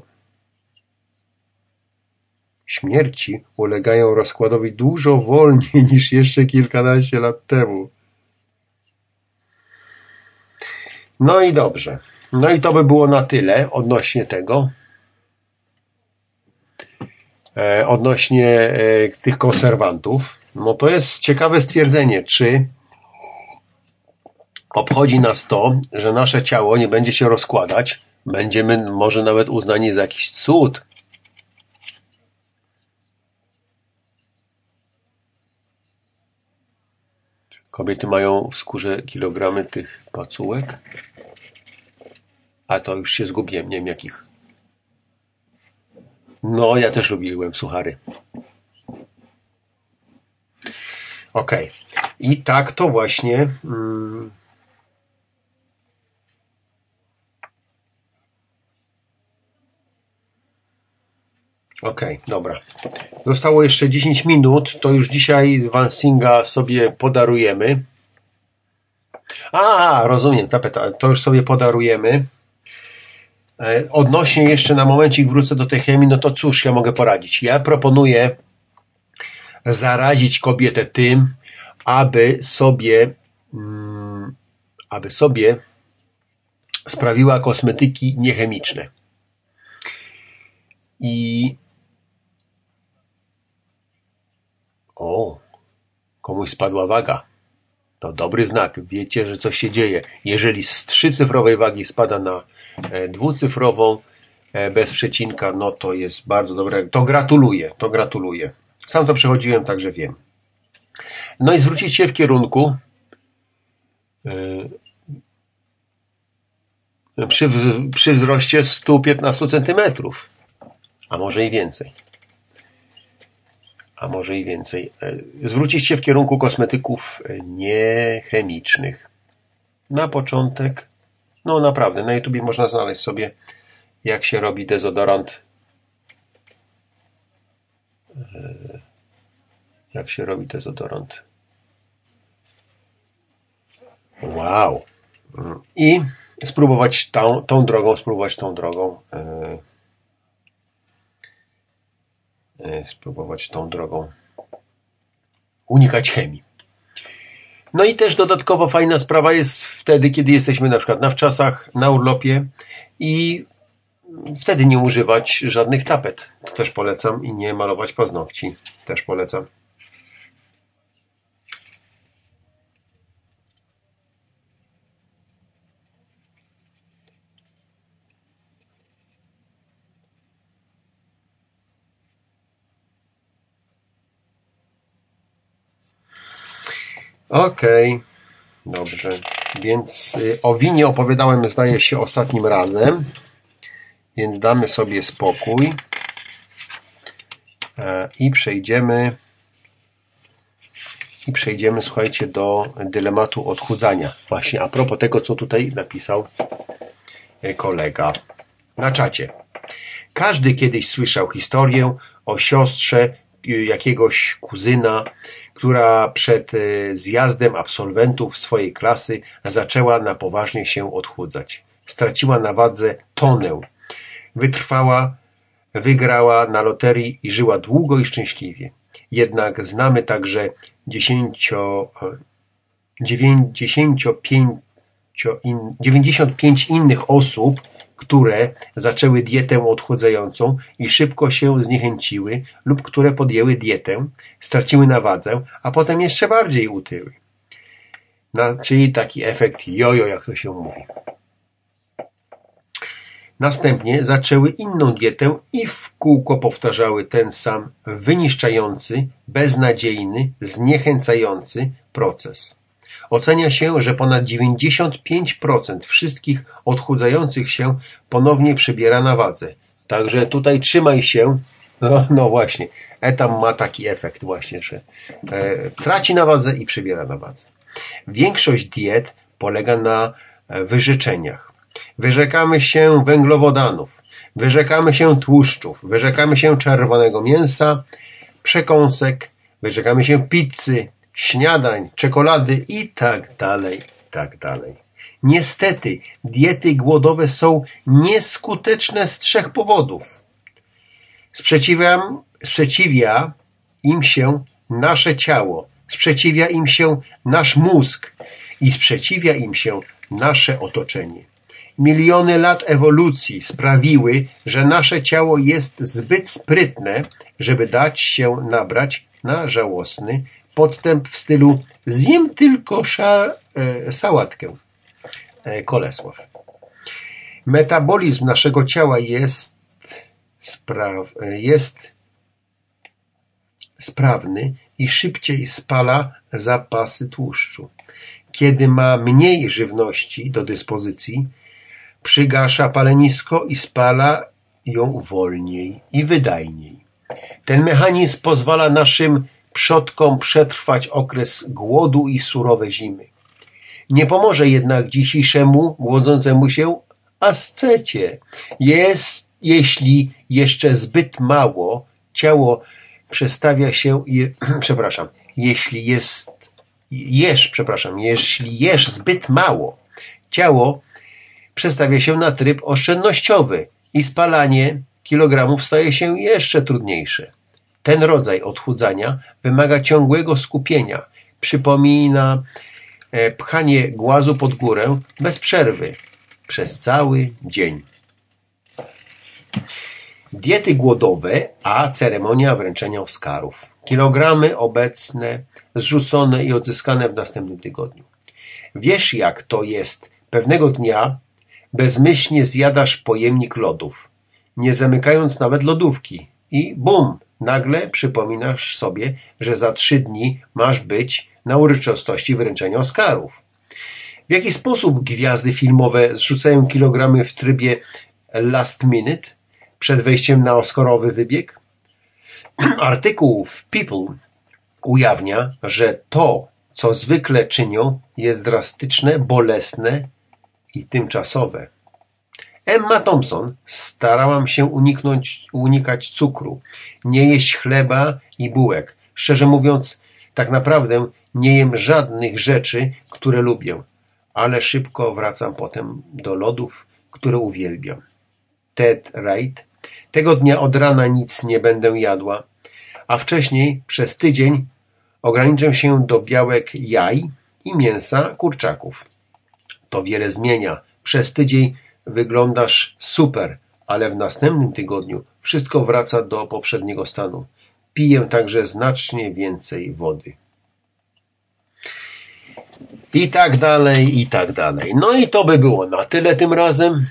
śmierci ulegają rozkładowi dużo wolniej niż jeszcze kilkanaście lat temu. No i dobrze. No i to by było na tyle odnośnie tego. Odnośnie tych konserwantów. No to jest ciekawe stwierdzenie, czy obchodzi nas to, że nasze ciało nie będzie się rozkładać. Będziemy może nawet uznani za jakiś cud. Kobiety mają w skórze kilogramy tych pacułek. A to już się zgubiłem, nie wiem jakich. No, ja też lubiłem suchary. Okej. I tak to właśnie... Okej, dobra. Zostało jeszcze 10 minut, to już dzisiaj Vansinga sobie podarujemy. Rozumiem, to już sobie podarujemy. Odnośnie jeszcze na momencik wrócę do tej chemii, no to cóż ja mogę poradzić? Ja proponuję zarazić kobietę tym, aby sobie sprawiła kosmetyki niechemiczne. I komuś spadła waga. To dobry znak. Wiecie, że coś się dzieje. Jeżeli z 3-cyfrowej wagi spada na 2-cyfrową bez przecinka, no to jest bardzo dobre. To gratuluję. Sam to przechodziłem, także wiem. No i zwrócić się w kierunku przy wzroście 115 cm. A może i więcej. Zwrócić się w kierunku kosmetyków niechemicznych. Na początek, no naprawdę, na YouTubie można znaleźć sobie, jak się robi dezodorant. Wow. I spróbować tą drogą unikać chemii. No i też dodatkowo fajna sprawa jest wtedy, kiedy jesteśmy na przykład na wczasach, na urlopie i wtedy nie używać żadnych tapet. To też polecam i nie malować paznokci. Też polecam. Okej, dobrze. Więc o winie opowiadałem, zdaje się, ostatnim razem. Więc damy sobie spokój i przejdziemy, słuchajcie, do dylematu odchudzania. Właśnie a propos tego, co tutaj napisał kolega na czacie. Każdy kiedyś słyszał historię o siostrze jakiegoś kuzyna, która przed zjazdem absolwentów swojej klasy zaczęła na poważnie się odchudzać. Straciła na wadze tonę. Wytrwała, wygrała na loterii i żyła długo i szczęśliwie. Jednak znamy także 95 innych osób, które zaczęły dietę odchudzającą i szybko się zniechęciły lub które podjęły dietę, straciły na wadze, a potem jeszcze bardziej utyły. Czyli taki efekt jojo, jak to się mówi. Następnie zaczęły inną dietę i w kółko powtarzały ten sam wyniszczający, beznadziejny, zniechęcający proces. Ocenia się, że ponad 95% wszystkich odchudzających się ponownie przybiera na wadze. Także tutaj trzymaj się. No właśnie, etam ma taki efekt właśnie, że traci na wadze i przybiera na wadze. Większość diet polega na wyrzeczeniach. Wyrzekamy się węglowodanów, wyrzekamy się tłuszczów, wyrzekamy się czerwonego mięsa, przekąsek, wyrzekamy się pizzy, śniadań, czekolady i tak dalej, i tak dalej. Niestety, diety głodowe są nieskuteczne z 3 powodów. Sprzeciwia im się nasze ciało, sprzeciwia im się nasz mózg i sprzeciwia im się nasze otoczenie. Miliony lat ewolucji sprawiły, że nasze ciało jest zbyt sprytne, żeby dać się nabrać na żałosny podstęp w stylu zjem tylko sałatkę. Kolesław. Metabolizm naszego ciała jest sprawny i szybciej spala zapasy tłuszczu. Kiedy ma mniej żywności do dyspozycji, przygasza palenisko i spala ją wolniej i wydajniej. Ten mechanizm pozwala naszym przodkom przetrwać okres głodu i surowe zimy. Nie pomoże jednak dzisiejszemu głodzącemu się ascecie. Jeśli jeszcze zbyt mało, ciało przestawia się, jeśli jesz zbyt mało, ciało przestawia się na tryb oszczędnościowy i spalanie kilogramów staje się jeszcze trudniejsze. Ten rodzaj odchudzania wymaga ciągłego skupienia. Przypomina pchanie głazu pod górę bez przerwy przez cały dzień. Diety głodowe, a ceremonia wręczenia Oscarów. Kilogramy obecne, zrzucone i odzyskane w następnym tygodniu. Wiesz, jak to jest. Pewnego dnia bezmyślnie zjadasz pojemnik lodów, nie zamykając nawet lodówki i bum, nagle przypominasz sobie, że za 3 dni masz być na uroczystości wręczenia Oscarów. W jaki sposób gwiazdy filmowe zrzucają kilogramy w trybie last minute przed wejściem na Oscarowy wybieg? Artykuł w People ujawnia, że to, co zwykle czynią, jest drastyczne, bolesne i tymczasowe. Emma Thompson: starałam się unikać cukru, nie jeść chleba i bułek. Szczerze mówiąc, tak naprawdę nie jem żadnych rzeczy, które lubię, ale szybko wracam potem do lodów, które uwielbiam. Ted Wright: tego dnia od rana nic nie będę jadła, a wcześniej przez tydzień ograniczę się do białek jaj i mięsa kurczaków. To wiele zmienia. Przez tydzień wyglądasz super, ale w następnym tygodniu wszystko wraca do poprzedniego stanu. Piję także znacznie więcej wody. I tak dalej, i tak dalej. No i to by było na tyle tym razem.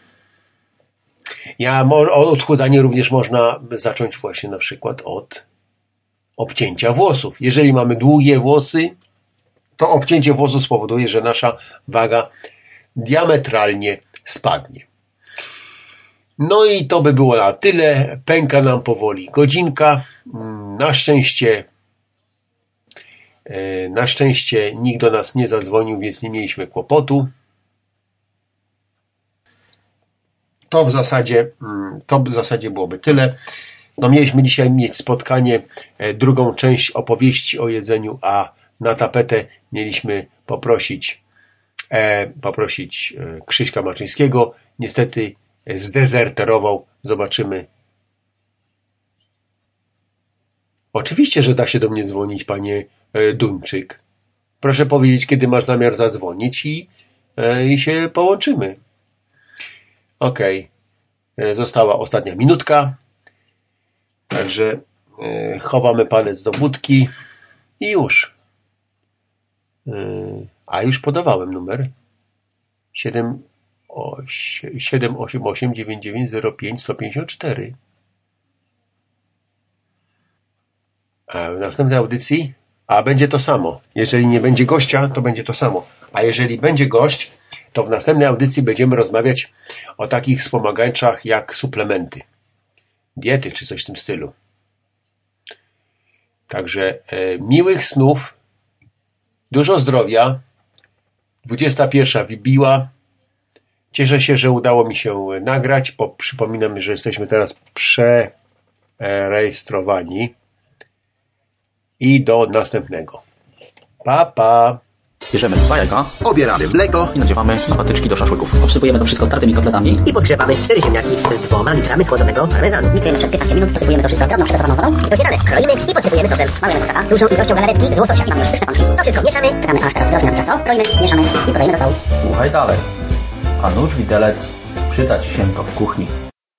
Odchudzanie również można zacząć właśnie na przykład od obcięcia włosów. Jeżeli mamy długie włosy, to obcięcie włosów spowoduje, że nasza waga diametralnie spadnie. No i to by było na tyle. Pęka nam powoli godzinka. Na szczęście nikt do nas nie zadzwonił, więc nie mieliśmy kłopotu. To w zasadzie byłoby tyle. No, mieliśmy dzisiaj mieć spotkanie, drugą część opowieści o jedzeniu, a na tapetę mieliśmy poprosić Krzyśka Maczyńskiego. Niestety zdezerterował. Zobaczymy. Oczywiście, że da się do mnie dzwonić, panie Duńczyk. Proszę powiedzieć, kiedy masz zamiar zadzwonić i się połączymy. Okej. Została ostatnia minutka. Także chowamy palec do budki i już. A już podawałem numer 788 9905 154. A w następnej audycji a będzie to samo. Jeżeli nie będzie gościa, to będzie to samo. A jeżeli będzie gość, to w następnej audycji będziemy rozmawiać o takich wspomagaczach jak suplementy, diety czy coś w tym stylu. Także miłych snów, dużo zdrowia. 21 wybiła. Cieszę się, że udało mi się nagrać, bo przypominam, że jesteśmy teraz przerejestrowani. I do następnego. Pa, pa. Bierzemy jajka Obieramy mleko i nadziewamy na patyczki do szaszłyków. Obsypujemy to wszystko tartymi kotletami. i podgrzewamy 4 ziemniaki z 2 litrami schłodzonego parmezanu. Miksujemy przez 15 minut, posypujemy to wszystko drobną przygotowaną wodą. Do śniadania kroimy i podsypujemy sosem. Smarujemy kurczaka. Dużą ilością galaretki z łososia. I mamy już pyszne pączki. To wszystko mieszamy. Czekamy aż teraz wyrośnie nam ciasto. Kroimy, mieszamy i podajemy do sołu. Słuchaj dalej. A nóż widelec przyda Ci się to w kuchni.